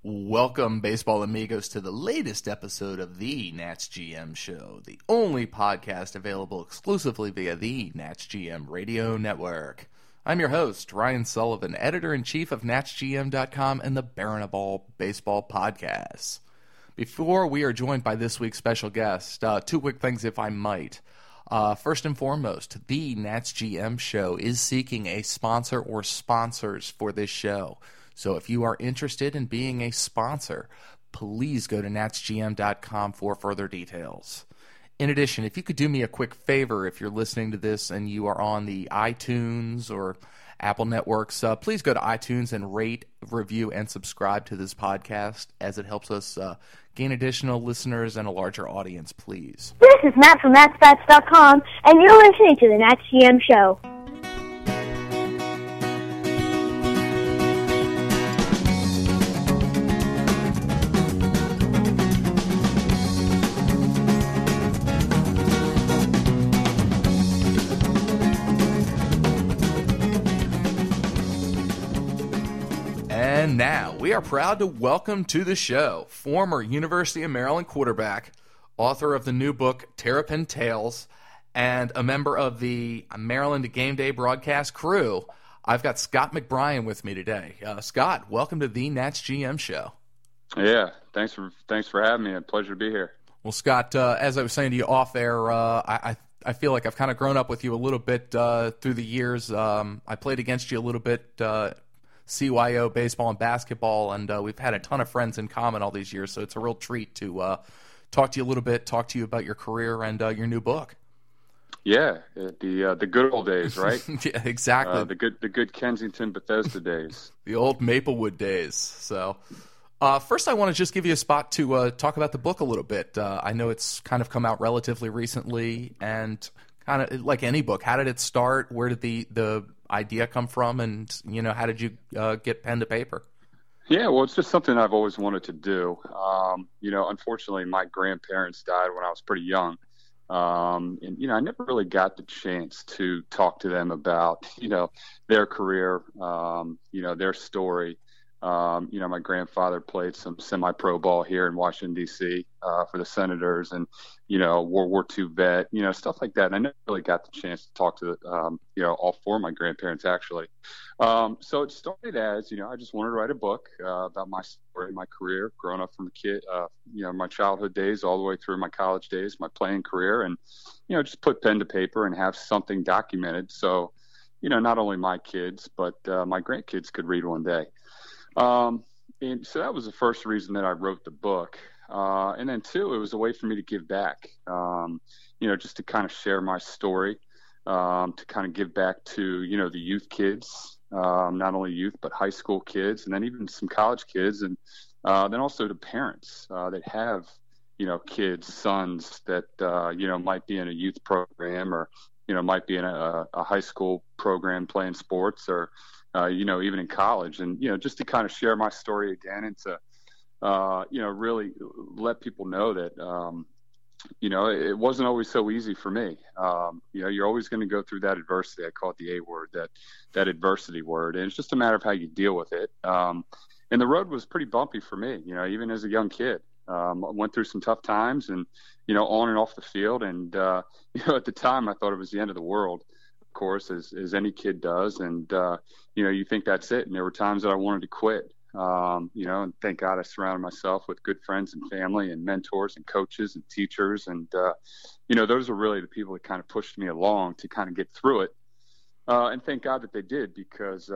Welcome, baseball amigos, to the latest episode of the Nats GM Show, the only podcast available exclusively via the Nats GM Radio Network. I'm your host, Ryan Sullivan, editor-in-chief of NatsGM.com and the Baron of All Baseball Podcasts. Before we are joined by this week's special guest, two quick things if I might. First and foremost, the Nats GM Show is seeking a sponsor or sponsors for this show. So if you are interested in being a sponsor, please go to NatsGM.com for further details. In addition, if you could do me a quick favor, if you're listening to this and you are on the iTunes or Apple networks, please go to iTunes and rate, review, and subscribe to this podcast, as it helps us gain additional listeners and a larger audience, please. This is Matt from NatsBats.com, and you're listening to the Nats GM Show. And now, we are proud to welcome to the show former University of Maryland quarterback, author of the new book Terrapin Tales, and a member of the Maryland Game Day broadcast crew. I've got Scott McBrien with me today. Scott, welcome to the Nats GM Show. Yeah, thanks for having me. A pleasure to be here. Well, Scott, as I was saying to you off air, I feel like I've kind of grown up with you a little bit through the years. I played against you a little bit CYO baseball and basketball, and we've had a ton of friends in common all these years, so it's a real treat to talk to you a little bit, talk to you about your career and your new book. Yeah, the good old days, right? Yeah, exactly. The good Kensington Bethesda days. The old Maplewood days. So first I want to just give you a spot to talk about the book a little bit. I know it's kind of come out relatively recently, and kind of like any book, how did it start? Where did the idea come from, and how did you get pen to paper? Yeah, well, it's just something I've always wanted to do. Unfortunately, my grandparents died when I was pretty young, and I never really got the chance to talk to them about their career, their story. My grandfather played some semi-pro ball here in Washington, D.C. For the Senators, and, World War II vet, stuff like that. And I never really got the chance to talk to, all four of my grandparents, actually. So it started as, I just wanted to write a book about my story, my career, growing up from a kid, my childhood days all the way through my college days, my playing career, and, just put pen to paper and have something documented. So, not only my kids, but my grandkids could read one day. And so that was the first reason that I wrote the book. And then two, it was a way for me to give back, just to kind of share my story, to kind of give back to, the youth kids, not only youth, but high school kids, and then even some college kids. And then also to parents that have, kids, sons that, might be in a youth program, or, might be in a high school program playing sports, or, even in college, and, just to kind of share my story again, and to, really let people know that, it wasn't always so easy for me. You're always going to go through that adversity. I call it the A word, that adversity word. And it's just a matter of how you deal with it. And the road was pretty bumpy for me, even as a young kid. I went through some tough times, and, on and off the field. And, at the time I thought it was the end of the world, of course, as any kid does. And, you think that's it. And there were times that I wanted to quit, and thank God I surrounded myself with good friends and family and mentors and coaches and teachers. And, those are really the people that kind of pushed me along to kind of get through it. And thank God that they did, because,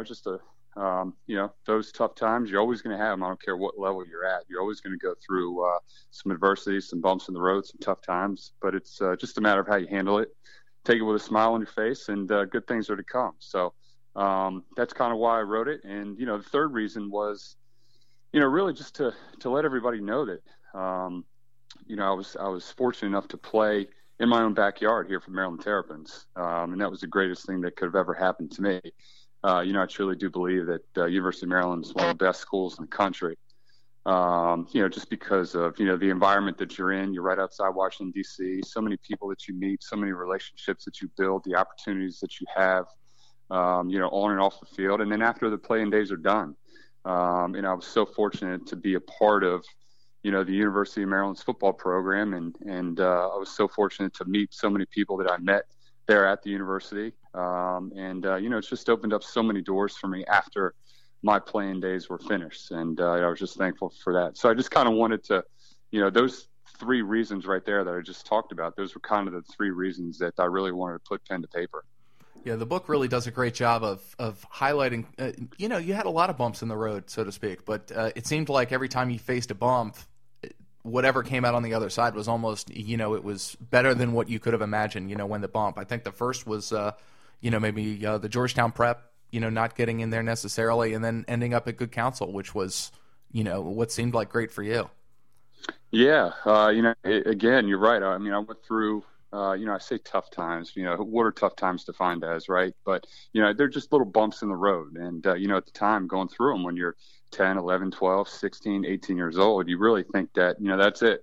those tough times, you're always going to have them. I don't care what level you're at. You're always going to go through some adversity, some bumps in the road, some tough times. But it's just a matter of how you handle it. Take it with a smile on your face, and good things are to come. So that's kind of why I wrote it. And, the third reason was, really just to let everybody know that, I was fortunate enough to play in my own backyard here for Maryland Terrapins. And that was the greatest thing that could have ever happened to me. I truly do believe that University of Maryland is one of the best schools in the country. Just because of, the environment that you're in. You're right outside Washington, D.C., so many people that you meet, so many relationships that you build, the opportunities that you have, on and off the field. And then after the playing days are done, And I was so fortunate to be a part of, the University of Maryland's football program. And I was so fortunate to meet so many people that I met there at the university. It's just opened up so many doors for me after my playing days were finished. And I was just thankful for that. So I just kind of wanted to, those three reasons right there that I just talked about, those were kind of the three reasons that I really wanted to put pen to paper. Yeah, the book really does a great job of highlighting, you had a lot of bumps in the road, so to speak, but it seemed like every time you faced a bump, whatever came out on the other side was almost, it was better than what you could have imagined, when the bump. I think the first was, maybe the Georgetown prep, not getting in there necessarily, and then ending up at Good Counsel, which was, what seemed like great for you. Yeah. Again, you're right. I mean, I went through, I say tough times, what are tough times defined as, right? But, they're just little bumps in the road. And, at the time going through them when you're 10, 11, 12, 16, 18 years old, you really think that, that's it.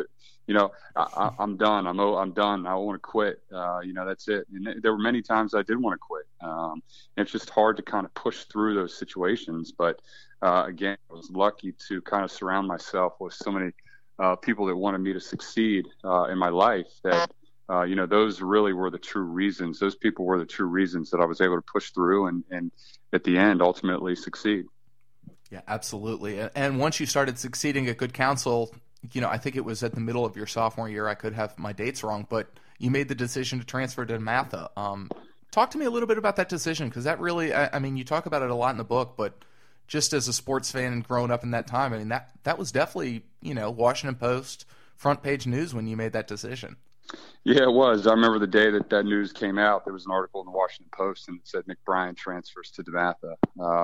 I'm done. I'm done. I want to quit. That's it. And there were many times I did want to quit. It's just hard to kind of push through those situations. But, again, I was lucky to kind of surround myself with so many people that wanted me to succeed in my life that, those really were the true reasons. Those people were the true reasons that I was able to push through and at the end ultimately succeed. Yeah, absolutely. And once you started succeeding at Good Counsel, I think it was at the middle of your sophomore year. I could have my dates wrong, but you made the decision to transfer to DeMatha. Talk to me a little bit about that decision, because that really, I mean, you talk about it a lot in the book, but just as a sports fan and growing up in that time, I mean, that was definitely, Washington Post front page news when you made that decision. Yeah, it was. I remember the day that news came out. There was an article in the Washington Post and it said Nick Bryan transfers to DeMatha.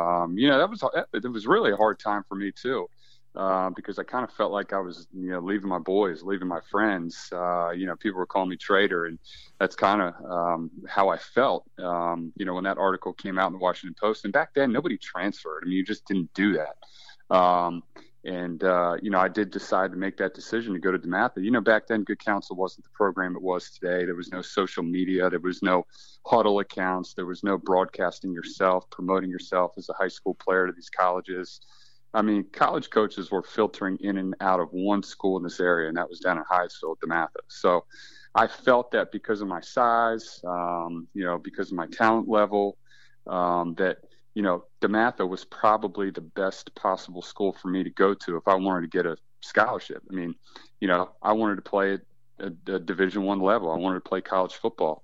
It was really a hard time for me too, because I kind of felt like I was, leaving my boys, leaving my friends. People were calling me traitor, and that's kind of how I felt. When that article came out in the Washington Post, and back then nobody transferred. I mean, you just didn't do that. I did decide to make that decision to go to DeMatha. Back then, Good Counsel wasn't the program it was today. There was no social media. There was no huddle accounts. There was no broadcasting yourself, promoting yourself as a high school player to these colleges. I mean, college coaches were filtering in and out of one school in this area, and that was down in Hyattsville at DeMatha. So I felt that because of my size, because of my talent level, that DeMatha was probably the best possible school for me to go to if I wanted to get a scholarship. I mean, I wanted to play at a Division I level. I wanted to play college football.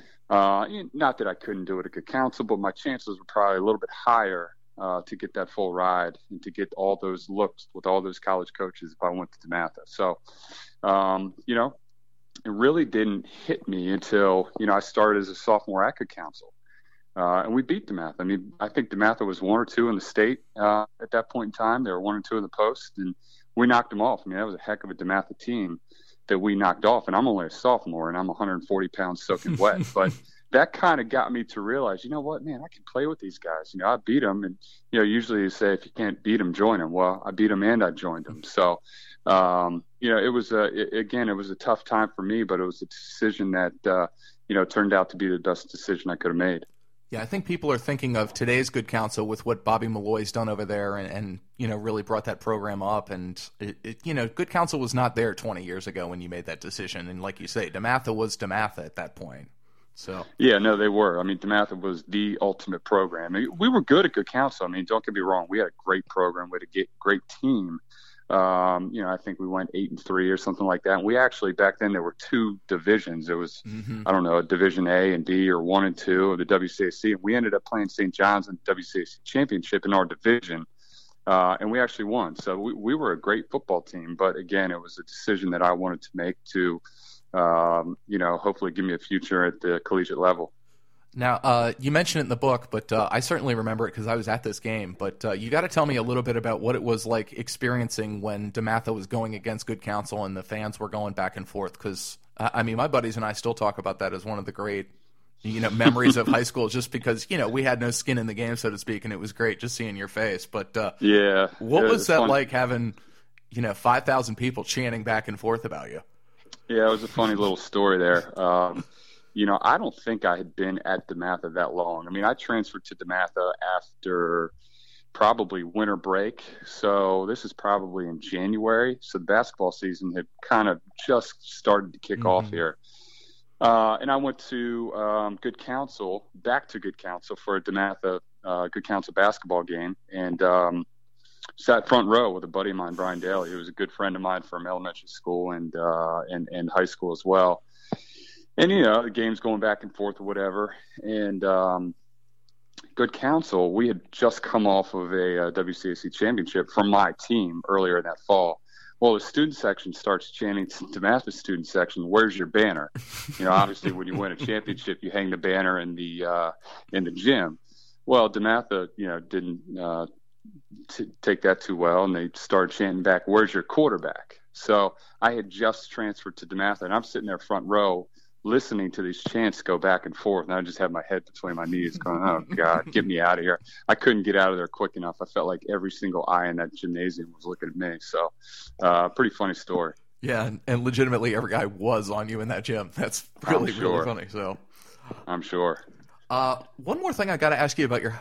Not that I couldn't do it at Good Counsel, but my chances were probably a little bit higher to get that full ride and to get all those looks with all those college coaches if I went to DeMatha. So, it really didn't hit me until, I started as a sophomore at Good Counsel. And we beat DeMatha. I mean, I think DeMatha was 1 or 2 in the state at that point in time. They were 1 or 2 in the post, and we knocked them off. I mean, that was a heck of a DeMatha team that we knocked off. And I'm only a sophomore, and I'm 140 pounds soaking wet. But that kind of got me to realize, you know what, man, I can play with these guys. I beat them. And, usually you say if you can't beat them, join them. Well, I beat them and I joined them. So, it was a tough time for me, but it was a decision that, turned out to be the best decision I could have made. Yeah, I think people are thinking of today's Good Counsel with what Bobby Malloy's done over there and really brought that program up. And, Good Counsel was not there 20 years ago when you made that decision. And like you say, DeMatha was DeMatha at that point. So yeah, no, they were. I mean, DeMatha was the ultimate program. I mean, we were good at Good Counsel. I mean, don't get me wrong. We had a great program. We had a great team. I think we went 8-3 or something like that. And we actually, back then, there were 2 divisions. There was, I don't know, Division A and B or 1 and 2 of the WCAC. And we ended up playing St. John's in the WCAC championship in our division. And we actually won. So we were a great football team. But again, it was a decision that I wanted to make to, hopefully give me a future at the collegiate level. Now, you mentioned it in the book, but I certainly remember it because I was at this game. But you got to tell me a little bit about what it was like experiencing when DeMatha was going against Good Counsel and the fans were going back and forth. Because, my buddies and I still talk about that as one of the great, memories of high school, just because, we had no skin in the game, so to speak, and it was great just seeing your face. But what was that like having, 5,000 people chanting back and forth about you? Yeah, it was a funny little story there. I don't think I had been at DeMatha that long. I mean, I transferred to DeMatha after probably winter break. So this is probably in January. So the basketball season had kind of just started to kick off here. And I went to Good Counsel, back to Good Counsel for a DeMatha Good Counsel basketball game, and sat front row with a buddy of mine, Brian Daly, who was a good friend of mine from elementary school and high school as well. And, you know, the game's going back and forth or whatever. And Good Counsel, we had just come off of a WCAC championship from my team earlier in that fall. Well, the student section starts chanting to DeMatha student section, "Where's your banner?" You know, obviously when you win a championship, you hang the banner in the gym. Well, DeMatha, you know, didn't take that too well, and they started chanting back, "Where's your quarterback?" So I had just transferred to DeMatha, and I'm sitting there front row listening to these chants go back and forth, and I just had my head between my knees going, "Oh God, get me out of here." I couldn't get out of there quick enough. I felt like every single eye in that gymnasium was looking at me. So pretty funny story. Yeah, and legitimately every guy was on you in that gym. That's really funny. So I'm sure. One more thing I got to ask you about your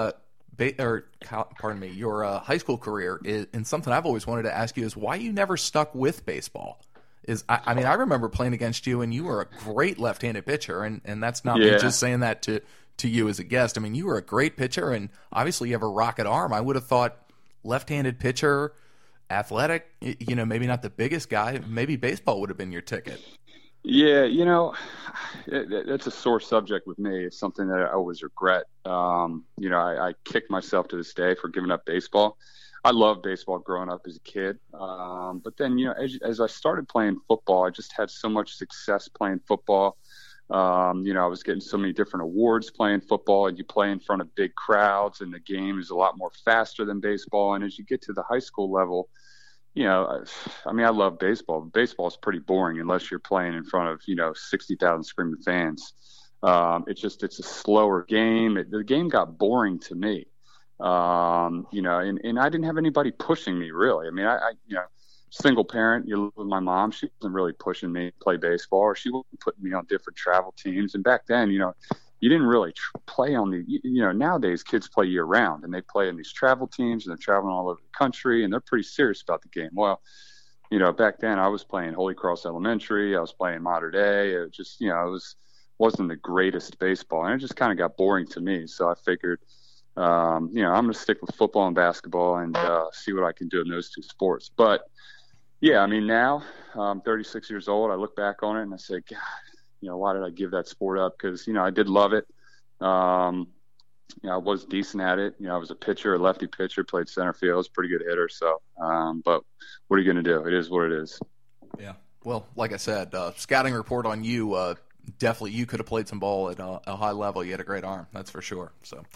your high school career and something I've always wanted to ask you is why you never stuck with baseball. I mean, I remember playing against you, and you were a great left-handed pitcher, and that's not me just saying that to you as a guest. I mean, you were a great pitcher, and obviously you have a rocket arm. I would have thought left-handed pitcher, athletic, you know, maybe not the biggest guy. Maybe baseball would have been your ticket. Yeah, you know, that's a sore subject with me. It's something that I always regret. You know, I kick myself to this day for giving up baseball. I loved baseball growing up as a kid. But then, you know, as I started playing football, I just had so much success playing football. You know, I was getting so many different awards playing football, and you play in front of big crowds, and the game is a lot more faster than baseball. And as you get to the high school level, you know, I mean, I love baseball. Baseball is pretty boring unless you're playing in front of, you know, 60,000 screaming fans. It's a slower game. The game got boring to me. You know, and I didn't have anybody pushing me really. I mean, I you know, single parent, you live with my mom. She wasn't really pushing me to play baseball, or she wasn't putting me on different travel teams. And back then, you know, you didn't really play on you know, nowadays kids play year round, and they play in these travel teams, and they're traveling all over the country, and they're pretty serious about the game. Well, you know, back then I was playing Holy Cross Elementary. I was playing Mater Dei. It just, you know, wasn't the greatest baseball, and it just kind of got boring to me. So I figured, you know, I'm going to stick with football and basketball and see what I can do in those two sports. But, yeah, I mean, now I'm 36 years old. I look back on it and I say, God, you know, why did I give that sport up? Because, you know, I did love it. You know, I was decent at it. You know, I was a lefty pitcher, played center field. I was a pretty good hitter. So, but what are you going to do? It is what it is. Yeah. Well, like I said, scouting report on you, definitely you could have played some ball at a high level. You had a great arm. That's for sure.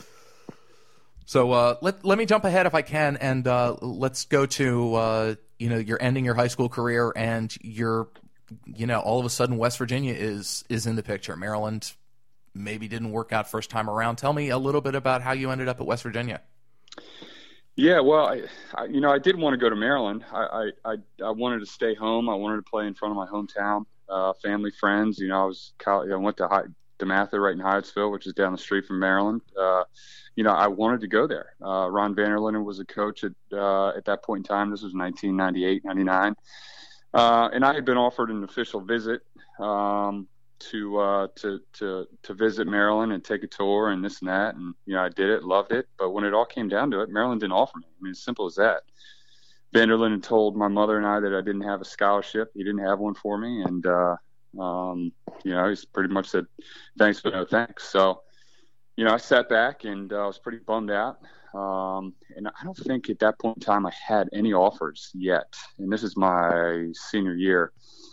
So let me jump ahead if I can, and let's go to you know, you're ending your high school career, and you're, you know, all of a sudden West Virginia is in the picture. Maryland maybe didn't work out first time around. Tell me a little bit about how you ended up at West Virginia. Yeah, well, you know, I did want to go to Maryland. I wanted to stay home. I wanted to play in front of my hometown, family, friends. You know, I went to DeMatha right in Hyattsville, which is down the street from Maryland. You know, I wanted to go there. Ron Vanderlinden was a coach at that point in time. This was 1998, 99. And I had been offered an official visit to visit Maryland and take a tour and this and that. And, you know, I did it, loved it. But when it all came down to it, Maryland didn't offer me. I mean, as simple as that. Vanderlinden told my mother and I that I didn't have a scholarship. He didn't have one for me. And, you know, he's pretty much said, thanks, but no thanks. So, you know, I sat back and I was pretty bummed out. And I don't think at that point in time I had any offers yet. And this is my senior year.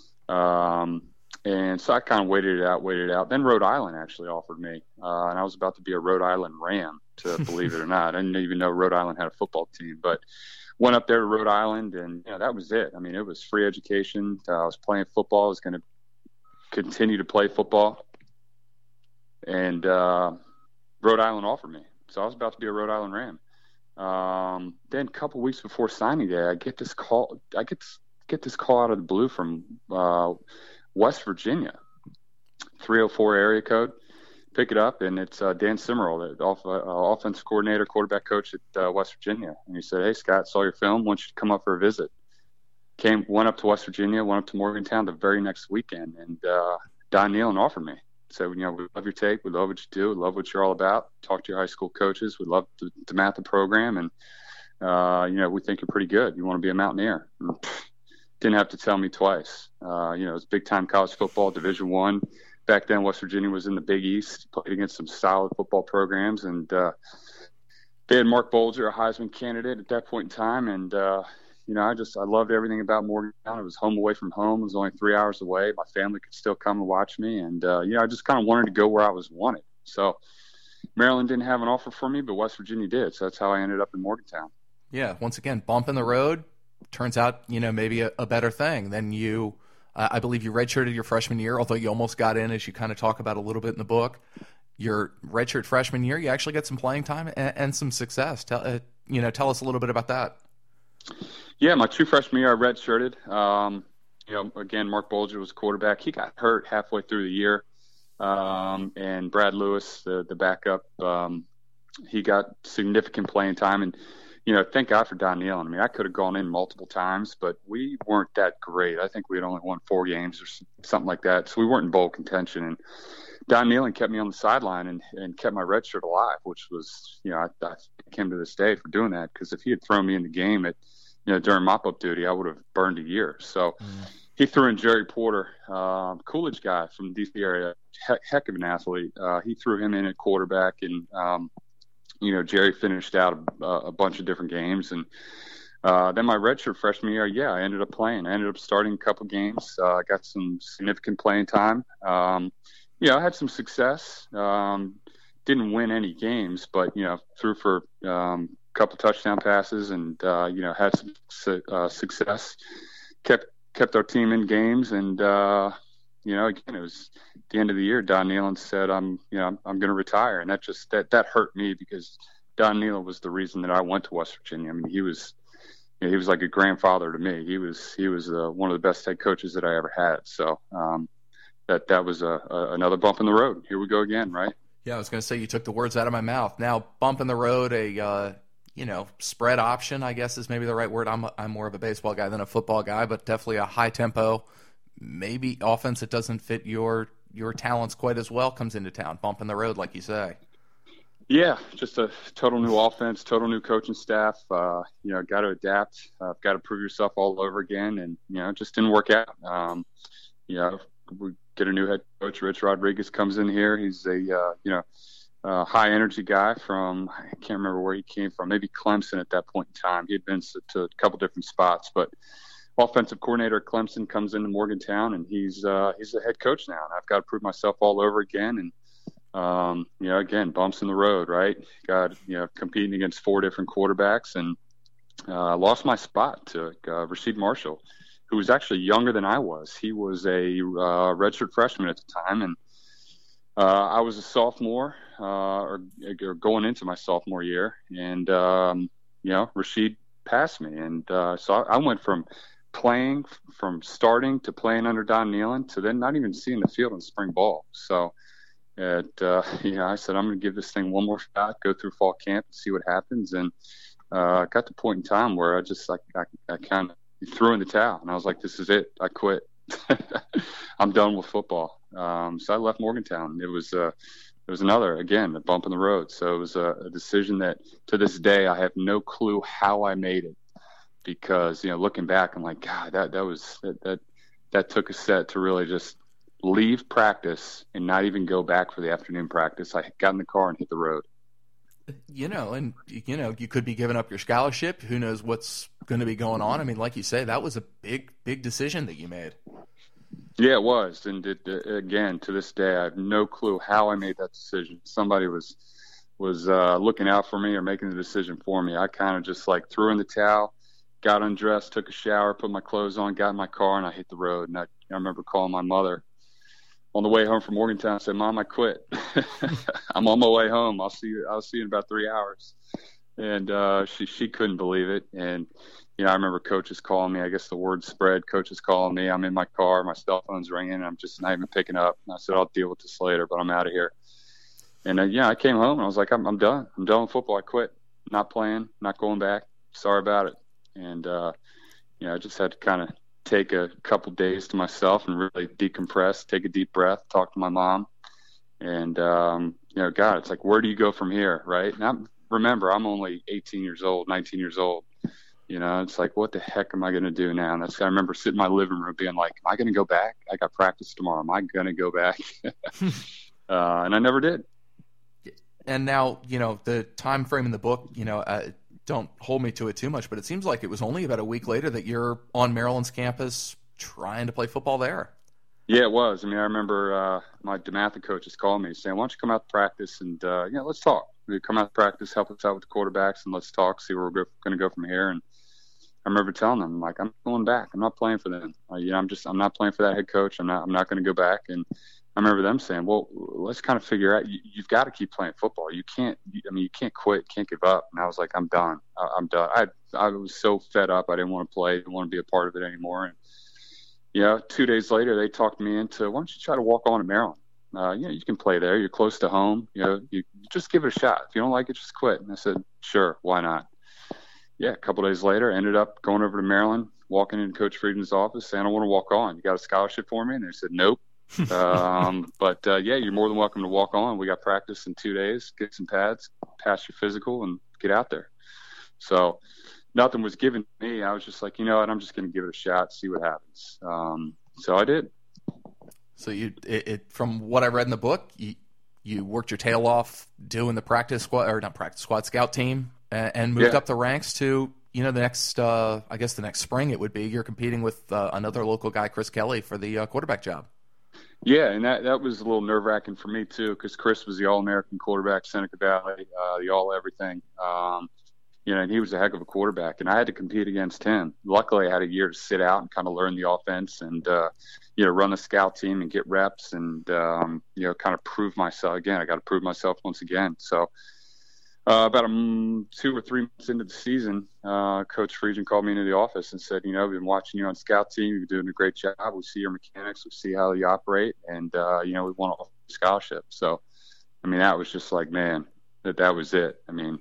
And so I kind of waited it out. Then Rhode Island actually offered me. And I was about to be a Rhode Island Ram, to believe it or not. I didn't even know Rhode Island had a football team, but went up there to Rhode Island, and, you know, that was it. I mean, it was free education. I was playing football. I was going to continue to play football. And Rhode Island offered me. So I was about to be a Rhode Island Ram. Then a couple weeks before signing day, I get this call. I get this call out of the blue from West Virginia, 304 area code. pick it up, and it's Dan Simmerall, the offensive coordinator, quarterback coach at West Virginia. And he said, "Hey, Scott, saw your film. Want you to come up for a visit." Went up to West Virginia, went up to Morgantown the very next weekend, and Don Nehlen offered me. Said, we love your tape. We love what you do. We love what you're all about. Talk to your high school coaches. We love the math program, and we think you're pretty good. You want to be a Mountaineer. And didn't have to tell me twice. It was big-time college football, Division I. Back then, West Virginia was in the Big East, played against some solid football programs, and they had Mark Bolger, a Heisman candidate at that point in time, and I loved everything about Morgantown. It was home away from home. It was only 3 hours away. My family could still come and watch me, and I just kind of wanted to go where I was wanted. So Maryland didn't have an offer for me, but West Virginia did, so that's how I ended up in Morgantown. Yeah, once again, bump in the road. Turns out, maybe a better thing than you. I believe you redshirted your freshman year, although you almost got in, as you kind of talk about a little bit in the book. Your redshirt freshman year, you actually got some playing time and some success. Tell us a little bit about that. Yeah, my true freshman year, I redshirted. Again, Mark Bolger was quarterback. He got hurt halfway through the year, and Brad Lewis, the backup, he got significant playing time. And thank God for Don Nehlen. I mean, I could have gone in multiple times, but we weren't that great. I think we had only won 4 games or something like that, so we weren't in bowl contention. And Don Nehlen kept me on the sideline and kept my red shirt alive, which was, I came to this day for doing that, because if he had thrown me in the game during mop-up duty, I would have burned a year. So he threw in Jerry Porter, Coolidge guy from the D.C. area, heck of an athlete. He threw him in at quarterback, and Jerry finished out a bunch of different games. And then my redshirt freshman year, I ended up playing. I ended up starting a couple games. I got some significant playing time. I had some success. Didn't win any games, but, threw for a couple touchdown passes, and, had some success. Kept our team in games, and, again, it was the end of the year. Don Nehlen said, I'm going to retire. And that hurt me, because Don Nehlen was the reason that I went to West Virginia. I mean, he was like a grandfather to me. He was one of the best head coaches that I ever had. So, that was another bump in the road. Here we go again, right? Yeah, I was going to say, you took the words out of my mouth. Now, bump in the road, spread option, I guess is maybe the right word. I'm more of a baseball guy than a football guy, but definitely a high tempo, maybe offense that doesn't fit your talents quite as well comes into town. Bump in the road, like you say. Yeah, just a total new offense, total new coaching staff. Got to adapt. Got to prove yourself all over again, and it just didn't work out. We get a new head coach. Rich Rodriguez comes in here. He's a high energy guy from, I can't remember where he came from, maybe Clemson at that point in time. He had been to a couple different spots, but offensive coordinator at Clemson comes into Morgantown, and he's the head coach now. And I've got to prove myself all over again. And again, bumps in the road, right? Got competing against 4 different quarterbacks, and lost my spot to Rasheed Marshall, who was actually younger than I was. He was a redshirt freshman at the time, and I was a sophomore, or going into my sophomore year, and Rasheed passed me, and so I went from starting to playing under Don Nehlen to then not even seeing the field in spring ball. So, I said, I'm going to give this thing one more shot, go through fall camp, and see what happens, and got to the point in time where I kind of threw in the towel, and I was like, this is it. I quit. I'm done with football. So I left Morgantown. It was another, again, a bump in the road. So it was a decision that to this day I have no clue how I made it, because looking back, I'm like, God, that took a set to really just leave practice and not even go back for the afternoon practice. I got in the car and hit the road. You could be giving up your scholarship. Who knows what's going to be going on? I mean, like you say, that was a big, big decision that you made. Yeah, it was. And again, to this day, I have no clue how I made that decision. Somebody was looking out for me or making the decision for me. I kind of just threw in the towel, got undressed, took a shower, put my clothes on, got in my car, and I hit the road. And I remember calling my mother on the way home from Morgantown. I said, Mom, I quit. I'm on my way home. I'll see you in about 3 hours. And she couldn't believe it. And I remember coaches calling me. I guess the word spread. Coaches calling me. I'm in my car. My cell phone's ringing. And I'm just not even picking up. And I said, I'll deal with this later, but I'm out of here. And I came home and I was like, I'm done. I'm done with football. I quit. Not playing. Not going back. Sorry about it. And I just had to kind of take a couple days to myself and really decompress, take a deep breath, talk to my mom. And, God, it's like, where do you go from here, right? Now, remember, I'm only 18 years old, 19 years old. It's like, what the heck am I going to do now? And I remember sitting in my living room being like, am I going to go back? I got practice tomorrow. Am I going to go back? And I never did. And now, the time frame in the book, don't hold me to it too much, but it seems like it was only about a week later that you're on Maryland's campus trying to play football there. Yeah, it was. I remember my DeMatha coaches called me saying, why don't you come out to practice and, let's talk. We come out to practice, help us out with the quarterbacks, and let's talk, see where we're going to go from here. And I remember telling them, like, I'm going back. I'm not playing for them. I'm not playing for that head coach. I'm not going to go back. And I remember them saying, well, let's kind of figure out, you've got to keep playing football. You can't quit, can't give up. And I was like, I'm done. I'm done. I was so fed up. I didn't want to play. Didn't want to be a part of it anymore. And, 2 days later, they talked me into, why don't you try to walk on to Maryland? You can play there. You're close to home. You just give it a shot. If you don't like it, just quit. And I said, sure, why not? Yeah, a couple of days later, I ended up going over to Maryland, walking into Coach Friedman's office, saying, I want to walk on. You got a scholarship for me? And they said, nope. But you're more than welcome to walk on. We got practice in 2 days, get some pads, pass your physical, and get out there. So nothing was given to me. I was just like, I'm just going to give it a shot, see what happens. So I did. So from what I read in the book, you worked your tail off doing the scout team and moved up the ranks to, the next, I guess the next spring it would be, you're competing with another local guy, Chris Kelly, for the quarterback job. Yeah, and that was a little nerve-wracking for me too, because Chris was the All-American quarterback, Seneca Valley, the All-Everything. And he was a heck of a quarterback, and I had to compete against him. Luckily, I had a year to sit out and kind of learn the offense and, run the scout team and get reps and, kind of prove myself. Again, I got to prove myself once again. So about 2 or 3 months into the season, Coach Friedman called me into the office and said, we've been watching you on scout team. You're doing a great job. We see your mechanics. We see how you operate. And, we want to offer a scholarship. So, that was just like, man, that was it.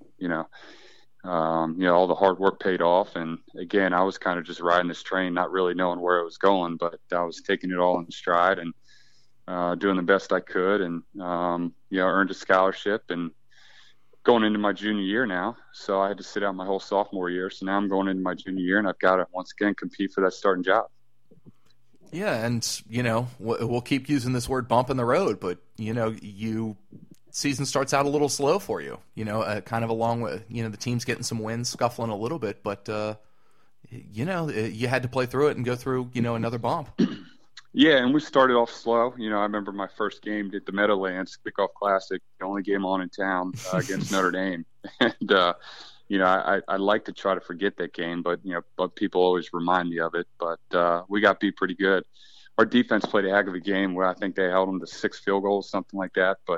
All the hard work paid off. And again, I was kind of just riding this train, not really knowing where it was going, but I was taking it all in stride and doing the best I could and, earned a scholarship and going into my junior year now. So I had to sit out my whole sophomore year. So now I'm going into my junior year and I've got to once again compete for that starting job. Yeah. And, we'll keep using this word bump in the road, but, season starts out a little slow for you, kind of along with, the team's getting some wins, scuffling a little bit, but, you had to play through it and go through, another bump. Yeah, and we started off slow. I remember my first game at the Meadowlands Kickoff Classic, the only game on in town against Notre Dame. And, I like to try to forget that game, but people always remind me of it. But we got beat pretty good. Our defense played a heck of a game where I think they held them to 6 field goals, something like that. But,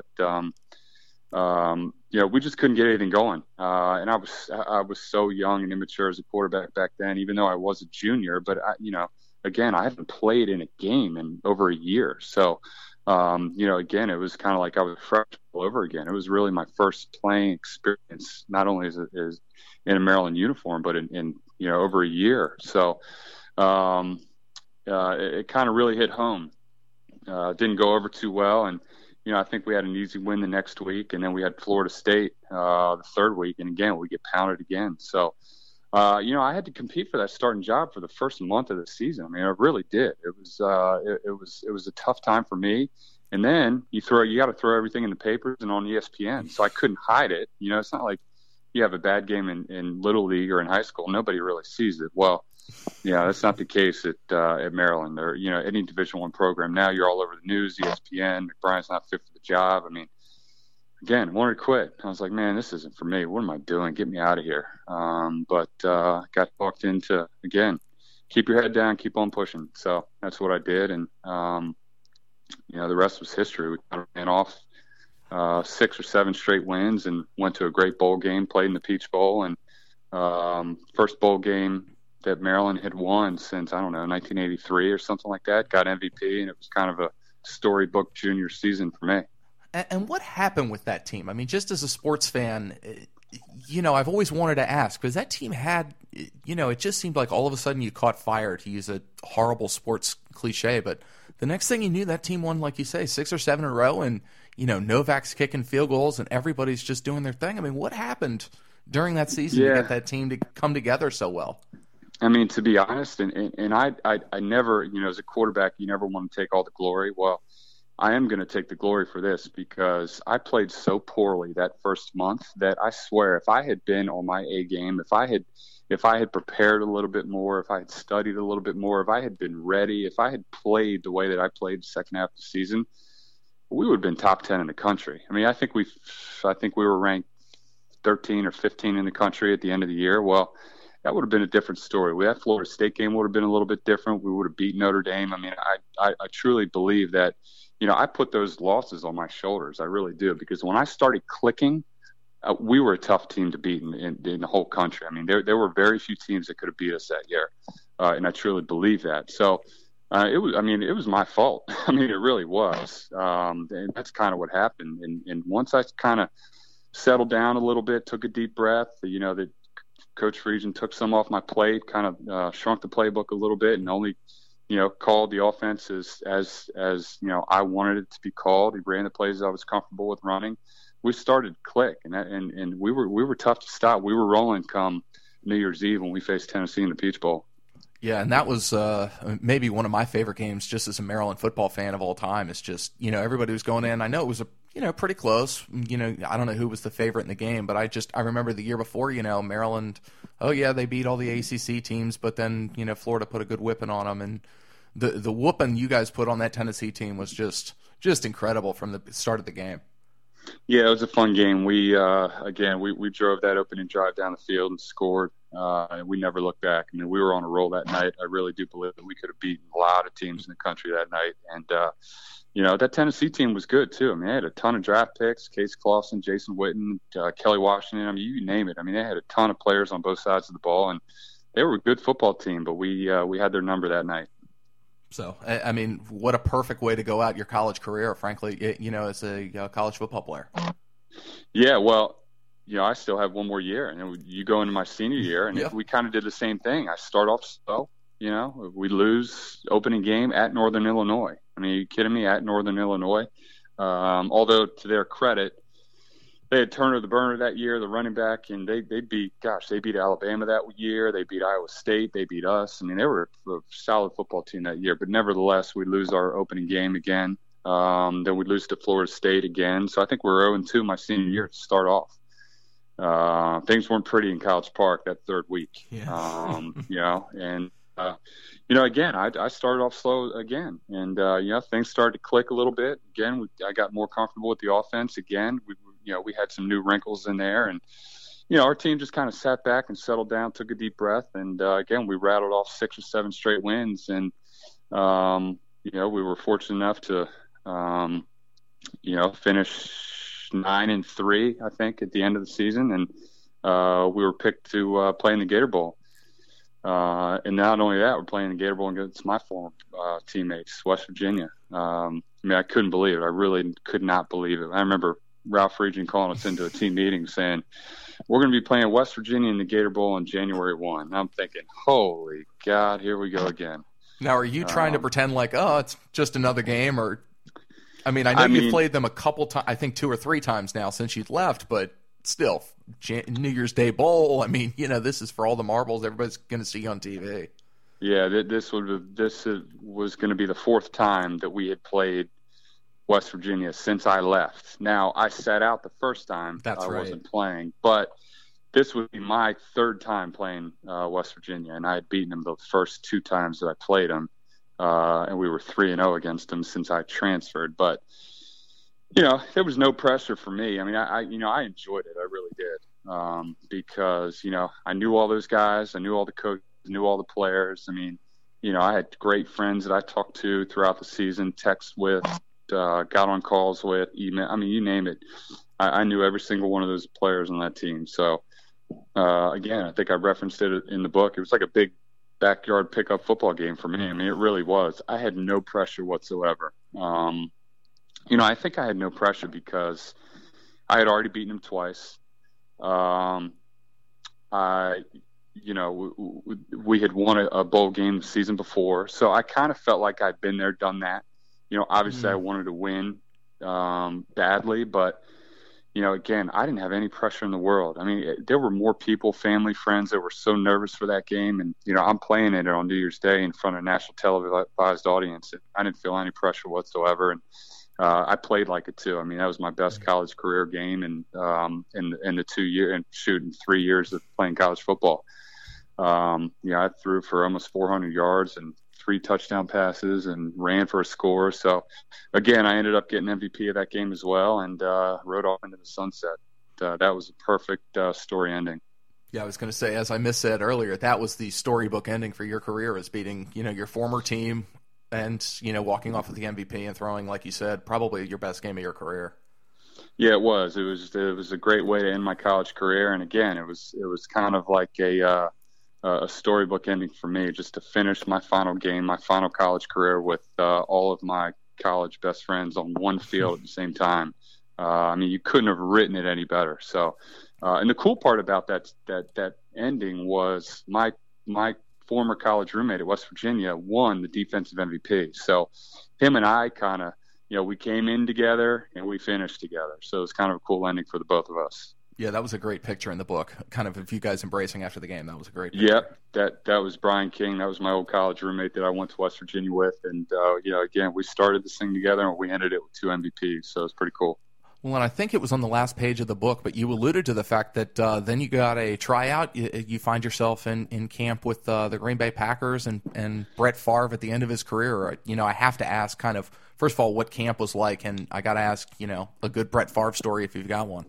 we just couldn't get anything going. And I was so young and immature as a quarterback back then, even though I was a junior. But, again, I haven't played in a game in over a year. So, again, it was kind of like I was fresh all over again. It was really my first playing experience, not only as in a Maryland uniform, but in over a year. So, it kind of really hit home. Didn't go over too well. And, I think we had an easy win the next week. And then we had Florida State the third week. And, again, we get pounded again. So, I had to compete for that starting job for the first month of the season. I really did. It was a tough time for me. And then you got to throw everything in the papers and on ESPN. So I couldn't hide it. It's not like you have a bad game in Little League or in high school. Nobody really sees it. Well, that's not the case at Maryland or, any Division I program. Now you're all over the news, ESPN, McBrien's not fit for the job. Again, wanted to quit. I was like, man, this isn't for me. What am I doing? Get me out of here. But got talked into, again, keep your head down, keep on pushing. So that's what I did. And, the rest was history. We kind of ran off 6 or 7 straight wins and went to a great bowl game, played in the Peach Bowl. And first bowl game that Maryland had won since, 1983 or something like that, got MVP. And it was kind of a storybook junior season for me. And what happened with that team? I mean, just as a sports fan, I've always wanted to ask, because that team had, it just seemed like all of a sudden you caught fire, to use a horrible sports cliche, but the next thing you knew, that team won, like you say, 6 or 7 in a row, and, Novak's kicking field goals, and everybody's just doing their thing. I mean, what happened during that season to get that team to come together so well? I mean, to be honest, and I never, as a quarterback, you never want to take all the glory. Well, I am going to take the glory for this, because I played so poorly that first month that I swear, if I had been on my A game, if I had prepared a little bit more, if I had studied a little bit more, if I had been ready, if I had played the way that I played the second half of the season, we would have been top 10 in the country. I mean, I think we were ranked 13 or 15 in the country at the end of the year. Well, that would have been a different story. That Florida State game would have been a little bit different. We would have beat Notre Dame. I mean, I truly believe that, I put those losses on my shoulders. I really do, because when I started clicking, we were a tough team to beat in the whole country. I mean, there were very few teams that could have beat us that year, and I truly believe that. So it was my fault. I mean, it really was, and that's kind of what happened. And once I kind of settled down a little bit, took a deep breath, that Coach Friesen took some off my plate, kind of shrunk the playbook a little bit, and only called the offense as I wanted it to be called. He ran the plays I was comfortable with running. We started to click, and we were tough to stop. We were rolling come New Year's Eve when we faced Tennessee in the Peach Bowl. Yeah, and that was maybe one of my favorite games, just as a Maryland football fan of all time. It's just, everybody was going in. I know it was pretty close. I don't know who was the favorite in the game, but I remember the year before, Maryland, they beat all the ACC teams, but then, Florida put a good whipping on them, and the whooping you guys put on that Tennessee team was just incredible from the start of the game. Yeah, it was a fun game. We drove that opening drive down the field and scored. We never looked back. I mean, we were on a roll that night. I really do believe that we could have beaten a lot of teams in the country that night. And, that Tennessee team was good, too. I mean, they had a ton of draft picks, Case Clausen, Jason Witten, Kelly Washington. I mean, you name it. I mean, they had a ton of players on both sides of the ball, and they were a good football team, but we had their number that night. So, I mean, what a perfect way to go out your college career, frankly, as a college football player. Yeah, well, I still have one more year, and then you go into my senior year, and we kind of did the same thing. I start off slow. We lose opening game at Northern Illinois. I mean, are you kidding me? At Northern Illinois. Although, to their credit, they had Turner the Burner that year, the running back, and they beat Alabama that year. They beat Iowa State. They beat us. I mean, they were a solid football team that year. But nevertheless, we lose our opening game again. Then we lose to Florida State again. So I think we're 0-2 my senior year to start off. Things weren't pretty in College Park that third week. Yeah. Again, I started off slow again, and things started to click a little bit. Again, I got more comfortable with the offense again. We had some new wrinkles in there, and our team just kind of sat back and settled down, took a deep breath, and again, we rattled off 6 or 7 straight wins, and we were fortunate enough to finish 9-3, I think, at the end of the season, and we were picked to play in the Gator Bowl. And not only that, we're playing the Gator Bowl against my former teammates, West Virginia. I couldn't believe it. I really could not believe it. I remember Ralph Friesen calling us into a team meeting saying, we're going to be playing West Virginia in the Gator Bowl on January 1. And I'm thinking, holy God, here we go again. Now, are you trying to pretend like, it's just another game? Or, I know you've played them a couple times, I think 2 or 3 times now since you've left, but still, New Year's Day Bowl, this is for all the marbles everybody's going to see on TV. Yeah, this was going to be the 4th time that we had played West Virginia since I left. Now, I sat out the first time. That's right. I wasn't playing, but this would be my 3rd time playing West Virginia, and I had beaten them the first 2 times that I played them, and we were 3-0 against them since I transferred. But there was no pressure for me. I mean, I enjoyed it. I really did, because I knew all those guys. I knew all the coaches. Knew all the players. I mean, I had great friends that I talked to throughout the season, text with, got on calls with, email. I mean, you name it. I knew every single one of those players on that team. So, again, I think I referenced it in the book. It was like a big backyard pickup football game for me. I mean, it really was. I had no pressure whatsoever. I think I had no pressure because I had already beaten him twice. We had won a bowl game the season before, so I kind of felt like I'd been there, done that. Obviously I wanted to win badly, but again, I didn't have any pressure in the world. I mean, there were more people, family, friends that were so nervous for that game, and I'm playing it on New Year's Day in front of a national televised audience, and I didn't feel any pressure whatsoever, and I played like it too. I mean, that was my best college career game, and in the 2 year and shooting 3 years of playing college football. I threw for almost 400 yards and 3 touchdown passes and ran for a score. So, again, I ended up getting MVP of that game as well, and rode off into the sunset. That was a perfect story ending. Yeah, I was going to say, as I missaid earlier, that was the storybook ending for your career, is beating your former team and walking off with the MVP and throwing, like you said, probably your best game of your career. Yeah, it was. It was a great way to end my college career, and again, it was kind of like a storybook ending for me, just to finish my final game, my final college career with all of my college best friends on one field at the same time. I mean, you couldn't have written it any better. So, and the cool part about that ending was my former college roommate at West Virginia won the defensive MVP. So him and I kind of, we came in together and we finished together. So it's kind of a cool ending for the both of us. Yeah, that was a great picture in the book, kind of you guys embracing after the game. That was a great picture. Yep, that was Brian King. That was my old college roommate that I went to West Virginia with. And, again, we started this thing together and we ended it with 2 MVPs, so it's pretty cool. Well, and I think it was on the last page of the book, but you alluded to the fact that then you got a tryout. You find yourself in camp with the Green Bay Packers and Brett Favre at the end of his career. I have to ask kind of, first of all, what camp was like, and I got to ask, a good Brett Favre story if you've got one.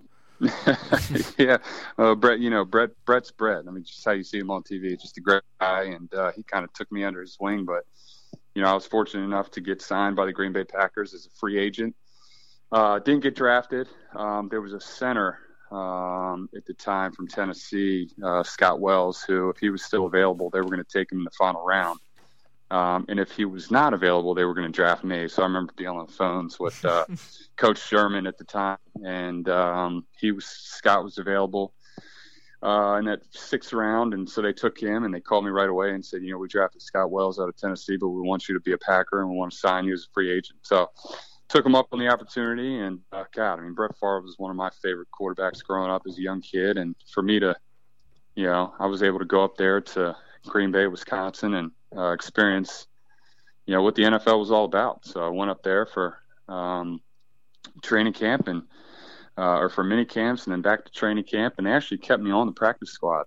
Yeah, Brett's Brett. I mean, just how you see him on TV, just a great guy, and he kind of took me under his wing. But I was fortunate enough to get signed by the Green Bay Packers as a free agent. Didn't get drafted. There was a center at the time from Tennessee, Scott Wells, who, if he was still available, they were going to take him in the final round. And if he was not available, they were going to draft me. So I remember being on the phones with Coach Sherman at the time, and Scott was available in that 6th round, and so they took him, and they called me right away and said, we drafted Scott Wells out of Tennessee, but we want you to be a Packer, and we want to sign you as a free agent. So took him up on the opportunity, and Brett Favre was one of my favorite quarterbacks growing up as a young kid, and for me to, I was able to go up there to Green Bay, Wisconsin, and experience, what the NFL was all about. So I went up there for training camp or for mini camps, and then back to training camp, and they actually kept me on the practice squad.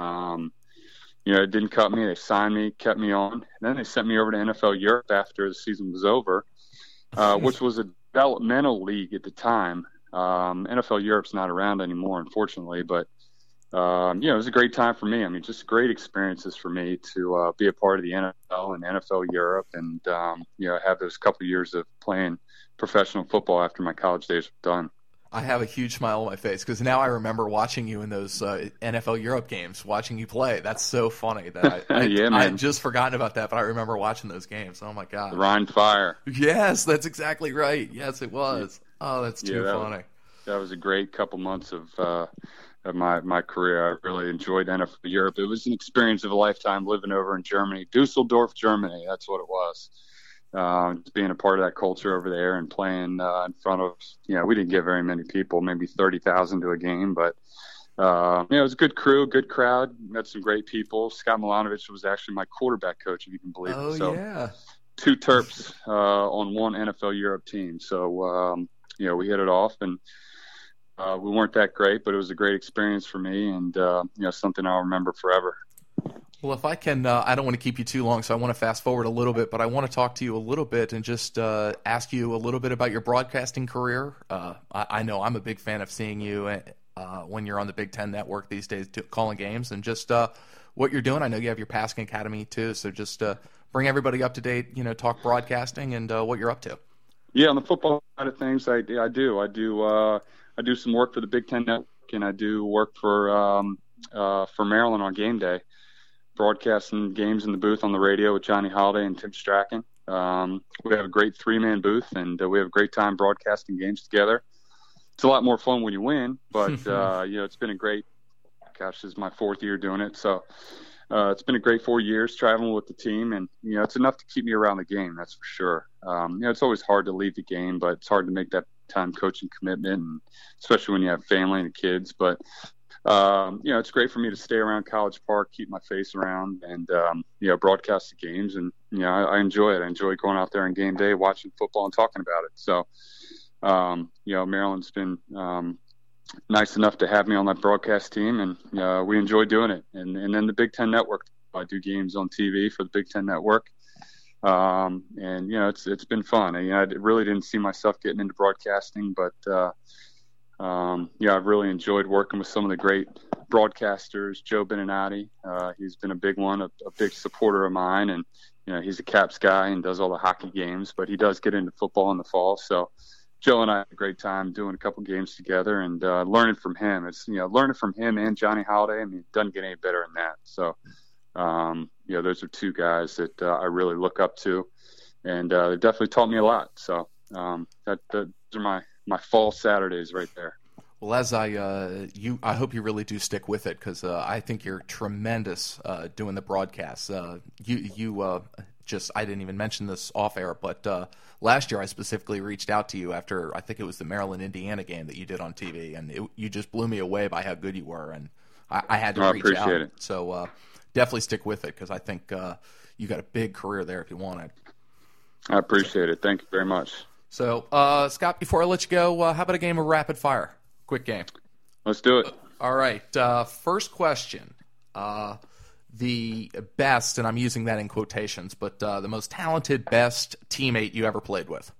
It didn't cut me. They signed me, kept me on. And then they sent me over to NFL Europe after the season was over, which was a developmental league at the time. NFL Europe's not around anymore, unfortunately, but it was a great time for me. I mean, just great experiences for me to be a part of the NFL and NFL Europe, and have those couple of years of playing professional football after my college days were done. I have a huge smile on my face because now I remember watching you in those NFL Europe games, watching you play. That's so funny that I had just forgotten about that, but I remember watching those games. Oh my God, Rhine Fire. Yes, that's exactly right. Yes, it was. Oh, that's too funny. That was a great couple months of my career. I really enjoyed NFL Europe. It was an experience of a lifetime living over in Germany, Dusseldorf, Germany. That's what it was. Being a part of that culture over there and playing in front of, we didn't get very many people, maybe 30,000 to a game, but it was a good crew, good crowd. Met some great people. Scott Milanovic was actually my quarterback coach, if you can believe it. So, yeah. 2 Terps on one NFL Europe team. So, we hit it off, and we weren't that great, but it was a great experience for me, and something I'll remember forever. Well, if I can, I don't want to keep you too long, so I want to fast forward a little bit, but I want to talk to you a little bit and just ask you a little bit about your broadcasting career. I know I'm a big fan of seeing you when you're on the Big Ten Network these days calling games, and just what you're doing. I know you have your passing academy too, so just bring everybody up to date, talk broadcasting and what you're up to. Yeah, on the football side of things, I do. I do some work for the Big Ten Network, and I do work for Maryland on game day, broadcasting games in the booth on the radio with Johnny Holiday and Tim Strachan. We have a great 3-man booth, and we have a great time broadcasting games together. It's a lot more fun when you win, but it's been a great. Gosh, this is my 4th year doing it, so it's been a great 4 years traveling with the team, and it's enough to keep me around the game. That's for sure. It's always hard to leave the game, but it's hard to make that time coaching commitment, and especially when you have family and kids. But it's great for me to stay around College Park, keep my face around, and broadcast the games. And I enjoy it. I enjoy going out there on game day, watching football, and talking about it. So Maryland's been nice enough to have me on that broadcast team, and we enjoy doing it. And then the Big Ten Network, I do games on TV for the Big Ten Network. It's been fun. I really didn't see myself getting into broadcasting, but I've really enjoyed working with some of the great broadcasters. Joe Beninati, he's been a big one, a big supporter of mine, and he's a Caps guy and does all the hockey games, but he does get into football in the fall. So Joe and I had a great time doing a couple games together, and learning from him. It's learning from him and Johnny Holiday. I mean, it doesn't get any better than that. So those are 2 guys that I really look up to, and they definitely taught me a lot. So those are my fall Saturdays right there. Well, as I hope you really do stick with it, because I think you're tremendous doing the broadcasts. I didn't even mention this off air, but last year I specifically reached out to you after, I think it was the Maryland-Indiana game that you did on TV, and you just blew me away by how good you were, and I had to reach out. Appreciate it. So definitely stick with it, because I think you got a big career there if you want it. I appreciate it. Thank you very much. So, Scott, before I let you go, how about a game of rapid fire? Quick game. Let's do it. All right. First question. The best, and I'm using that in quotations, but the most talented, best teammate you ever played with?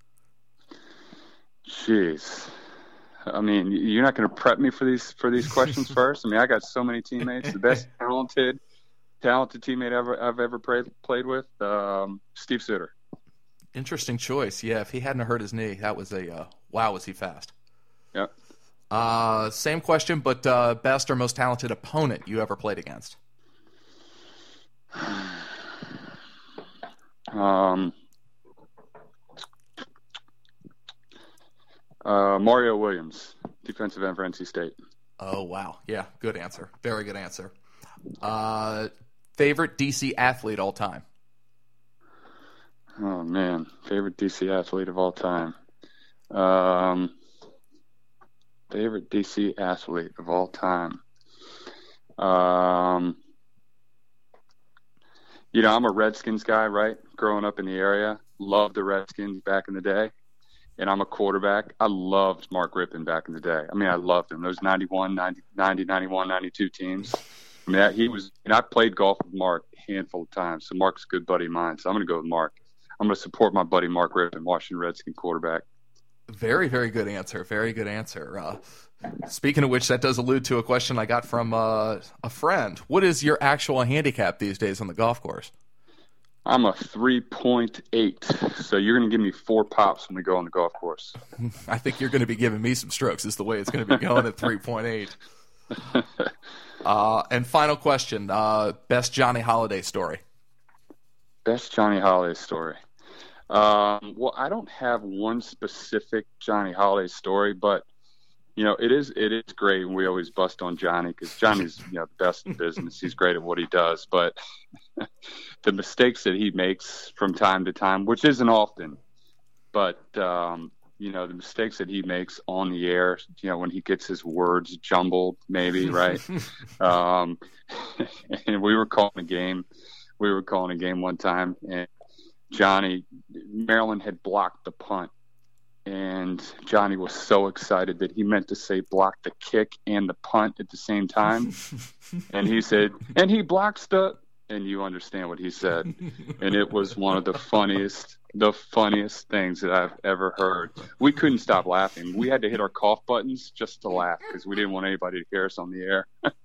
Jeez. I mean, you're not going to prep me for these questions first? I mean, I got so many teammates. The best talented teammate I've ever played with, Steve Suter. Interesting choice. Yeah, if he hadn't hurt his knee, that was wow, was he fast. Yep. Same question, but best or most talented opponent you ever played against? Mario Williams, defensive end for NC State. Oh, wow. Yeah, good answer. Very good answer. Favorite DC athlete all time? Oh, man. Favorite DC athlete of all time. Favorite DC athlete of all time. I'm a Redskins guy, right? Growing up in the area. Loved the Redskins back in the day. And I'm a quarterback. I loved Mark Rippon back in the day. I mean, I loved him. Those 91, 90, 91, 92 teams. I mean, I played golf with Mark a handful of times. So Mark's a good buddy of mine. So I'm going to go with Mark. I'm going to support my buddy Mark Rippon, Washington Redskin quarterback. Very, very good answer. Very good answer. Speaking of which, that does allude to a question I got from a friend. What is your actual handicap these days on the golf course? I'm a 3.8, so you're going to give me 4 pops when we go on the golf course. I think you're going to be giving me some strokes is the way it's going to be going at 3.8. And final question, best Johnny Holiday story. Best Johnny Holiday story. Well, I don't have one specific Johnny Holiday story, but it is great, and we always bust on Johnny because Johnny's the best in business. He's great at what he does, but the mistakes that he makes from time to time, which isn't often, but the mistakes that he makes on the air, when he gets his words jumbled, maybe, right? And we were calling a game one time, and Maryland had blocked the punt. And Johnny was so excited that he meant to say block the kick and the punt at the same time. And he said, and he blocks and you understand what he said. And it was one of the funniest things that I've ever heard. We couldn't stop laughing. We had to hit our cough buttons just to laugh because we didn't want anybody to hear us on the air.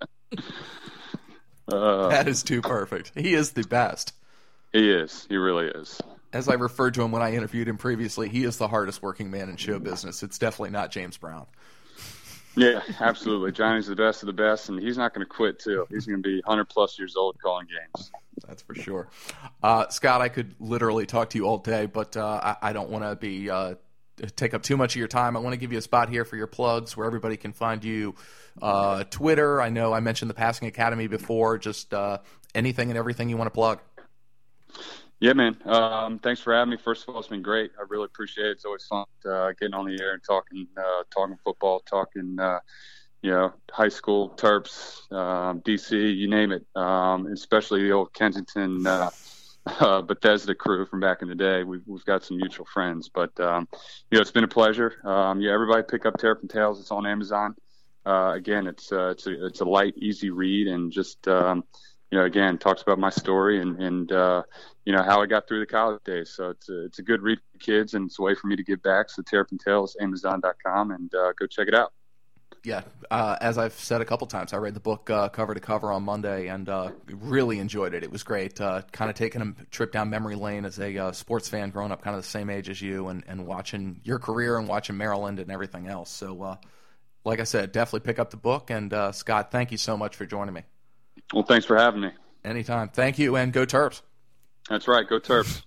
That is too perfect. He is the best. He is. He really is. As I referred to him when I interviewed him previously, he is the hardest working man in show business. It's definitely not James Brown. Yeah, absolutely. Johnny's the best of the best, and he's not going to quit, too. He's going to be 100-plus years old calling games. That's for sure. Scott, I could literally talk to you all day, but I don't want to take up too much of your time. I want to give you a spot here for your plugs where everybody can find you. Twitter, I know I mentioned the Passing Academy before, just anything and everything you want to plug. Yeah, man. Thanks for having me. First of all, it's been great. I really appreciate it. It's always fun getting on the air and talking football, talking high school, Terps, DC, you name it, especially the old Kensington Bethesda crew from back in the day. We've got some mutual friends, but it's been a pleasure. Everybody pick up Terrapin Tales. It's on Amazon. Again, it's a light, easy read, and just again talks about my story and how I got through the college days. So it's a good read for kids, and it's a way for me to give back. So Terrapin Tales, Amazon.com, and go check it out. Yeah, as I've said a couple times, I read the book cover to cover on Monday and really enjoyed it. It was great. Kind of taking a trip down memory lane as a sports fan growing up kind of the same age as you and watching your career and watching Maryland and everything else. So, like I said, definitely pick up the book. And, Scott, thank you so much for joining me. Well, thanks for having me. Anytime. Thank you, and go Terps. That's right. Go Terps.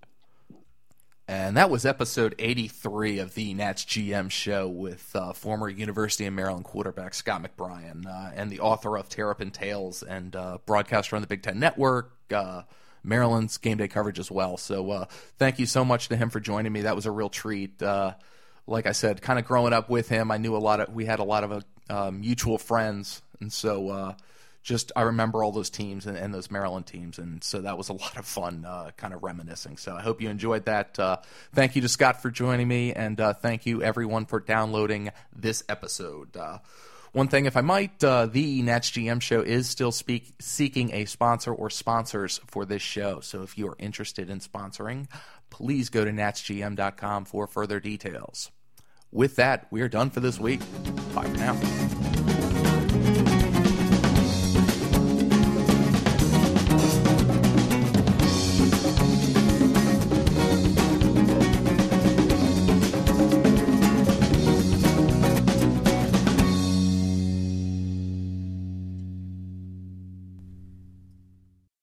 And that was episode 83 of the Nats GM show with former University of Maryland quarterback Scott McBrien and the author of Terrapin Tales and broadcaster on the Big Ten Network, Maryland's game day coverage as well. So thank you so much to him for joining me. That was a real treat. Like I said, kind of growing up with him, we had a lot of mutual friends, and so I remember all those teams and those Maryland teams, and so that was a lot of fun kind of reminiscing. So I hope you enjoyed that. Thank you to Scott for joining me, and thank you, everyone, for downloading this episode. One thing, if I might, the Nats GM show is still seeking a sponsor or sponsors for this show. So if you are interested in sponsoring, please go to natsgm.com for further details. With that, we are done for this week. Bye for now.